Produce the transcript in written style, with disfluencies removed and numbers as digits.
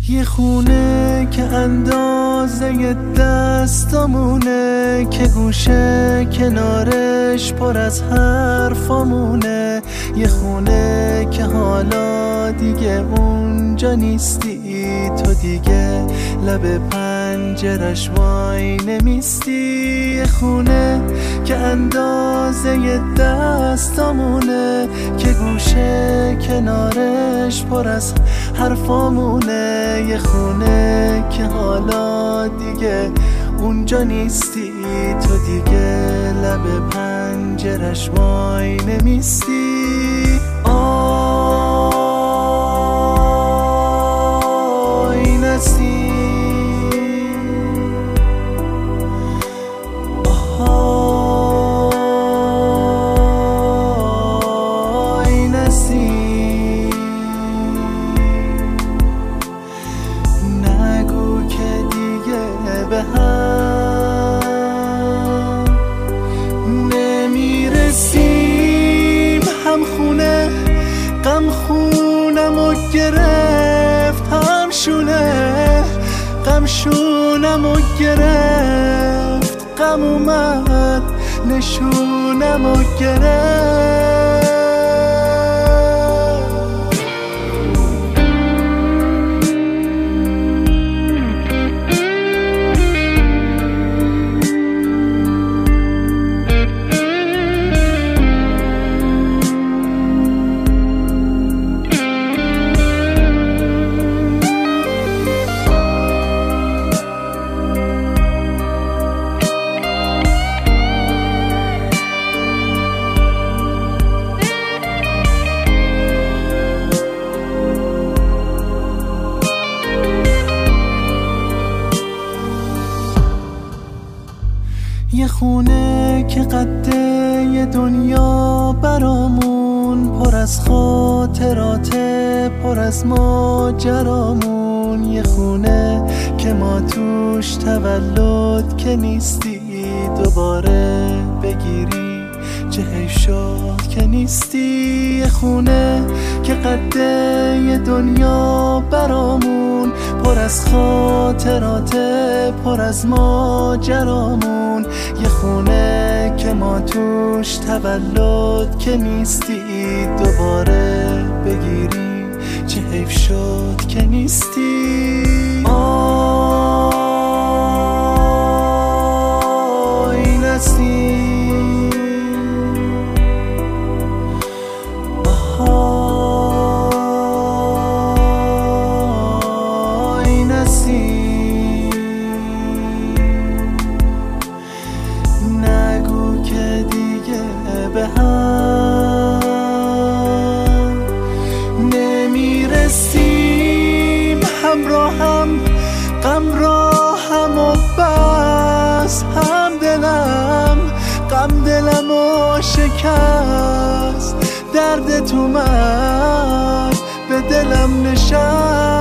یه خونه که اندازه دستامونه، که گوشه کنارش پر از حرفامونه. یه خونه که حالا دیگه اونجا نیستی، تو دیگه لب پنجرش وای نمیستی. یه خونه که اندازه دستامونه، که گوشه کنارش پر از حرفامونه. یه خونه که حالا دیگه اونجا نیستی، تو دیگه لب پنجرش وای نمیستی. آی نسیم، آی نسیم، نگو که دیگه به هم نمیرسیم. هم خونه غم خونمو گرفت، هم شونه غم شونمو گرفت. غم اومد نشونمو گرفت. یه خونه که قده یه دنیا برامون، پر از خاطراته پر از ماجرامون. یه خونه که ما توش تولد که نیستی، دوباره بگیری چه حیف شد که نیستی. یه خونه که قده یه دنیا برامون، پر از خاطراته پر از ماجرامون. یه خونه که ما توش تولد که نیستی، دوباره بگیری چه حیف شد که نیستی. آی نسیم، آی نسیم، نگو که دیگه به هم نمیرسیم. همراهم غم راهم و بس، هم دلم و شکست. دردت اومد به دلم نشست.